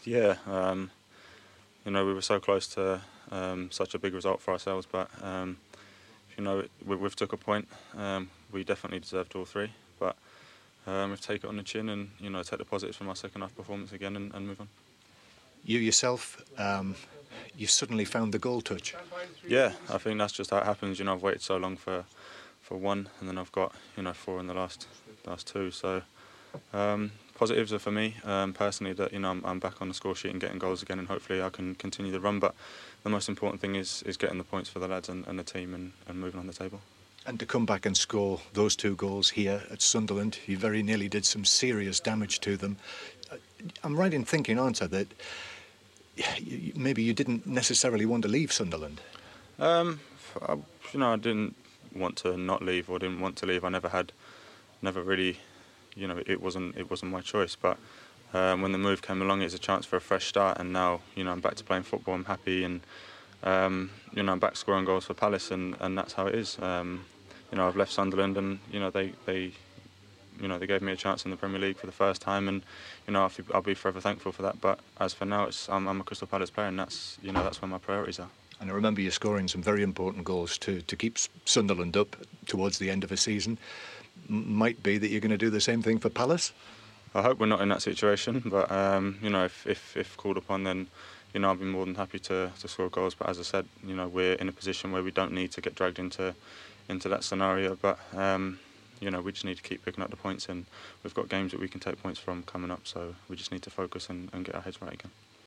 Yeah, you know, we were so close to such a big result for ourselves, but you know, we've took a point. We definitely deserved all three, but we've taken it on the chin and, you know, take the positives from our second half performance again and move on. You yourself, you suddenly found the goal touch. Yeah, I think that's just how it happens. You know, I've waited so long for one, and then I've got, you know, four in the last two. So positives are for me personally that, you know, I'm back on the score sheet and getting goals again, and hopefully I can continue the run. But the most important thing is getting the points for the lads and the team and moving on the table. And to come back and score those 2 goals here at Sunderland, you very nearly did some serious damage to them. I'm right in thinking, aren't I, that maybe you didn't necessarily want to leave Sunderland? You know, I didn't want to not leave or didn't want to leave. I never really, you know, it wasn't my choice. But when the move came along, it was a chance for a fresh start, and now, you know, I'm back to playing football. I'm happy, and you know, I'm back scoring goals for Palace, and that's how it is. You know, I've left Sunderland, and, you know, they gave me a chance in the Premier League for the first time, and, you know, I'll be forever thankful for that. But as for now, I'm a Crystal Palace player, and that's, you know, that's where my priorities are. And I remember you scoring some very important goals to keep Sunderland up towards the end of a season. Might be that you're going to do the same thing for Palace? I hope we're not in that situation, but you know, if called upon, then, you know, I'll be more than happy to score goals. But as I said, you know, we're in a position where we don't need to get dragged into that scenario. But you know, we just need to keep picking up the points, and we've got games that we can take points from coming up. So we just need to focus and get our heads right again.